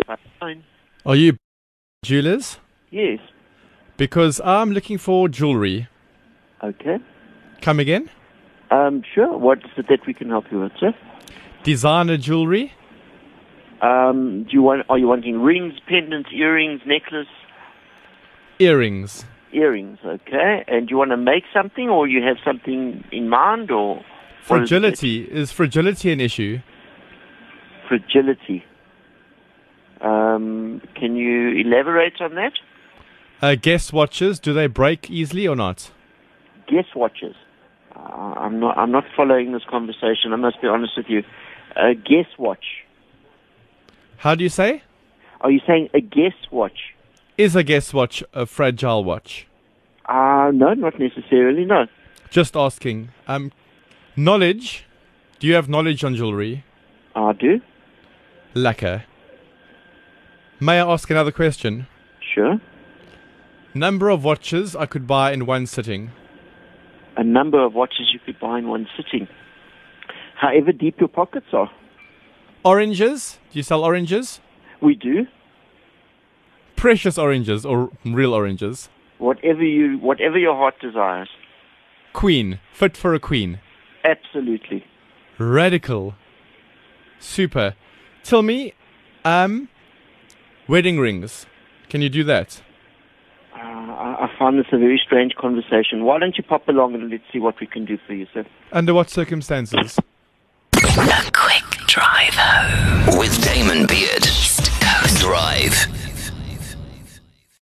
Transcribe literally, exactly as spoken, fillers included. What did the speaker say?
Fine. Are you jewelers? Yes. Because I'm looking for jewelry. Okay. Come again? Um, sure. What is it that we can help you with, sir? Designer jewelry? Um, do you want? Are you wanting rings, pendants, earrings, necklace, Earrings. earrings? Okay. And do you want to make something, or you have something in mind, or what is it? Fragility. Is fragility an issue? Fragility. Um, can you elaborate on that? Uh, guest watches, do they break easily or not? Guess watches. Uh, I'm not. I'm not following this conversation. I must be honest with you. A guess watch. How do you say? Are you saying a guess watch? Is a guest watch a fragile watch? Uh, no, not necessarily. No. Just asking. Um, knowledge. Do you have knowledge on jewelry? I do. Lacquer. May I ask another question? Sure. Number of watches I could buy in one sitting. A number of watches you could buy in one sitting. However deep your pockets are. Oranges? Do you sell oranges? We do. Precious oranges or real oranges? Whatever you, whatever your heart desires. Queen. Fit for a queen. Absolutely. Radical. Super. Tell me, um, wedding rings. Can you do that? Uh, I, I find this a very strange conversation. Why don't you pop along and let's see what we can do for you, sir? Under what circumstances? A quick drive home with Damon Beard. East Coast Drive.